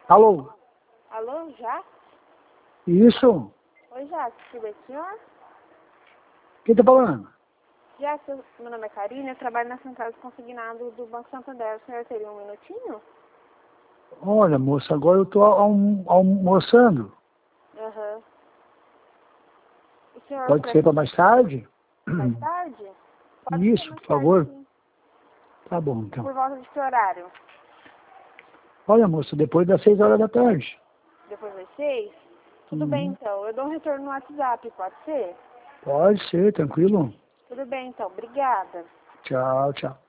Alô? Alô, Jacques? Isso? Oi, Jacques, tudo bem, senhor? Quem tá falando? Jacques, meu nome é Karina, eu trabalho na central de consignado do Banco Santander. O senhor teria um minutinho? Olha, moça, agora eu tô almoçando. Aham. O senhor Pode ser para mais tarde? mais tarde? Pode ser Isso, mais por tarde, favor. sim. Tá bom, então. Por volta de que horário? Olha, moça, depois das 6 horas da tarde. Depois das 6? Tudo bem, então. Eu dou um retorno no WhatsApp, pode ser? Pode ser, tranquilo. Tudo bem, então. Obrigada. Tchau, tchau.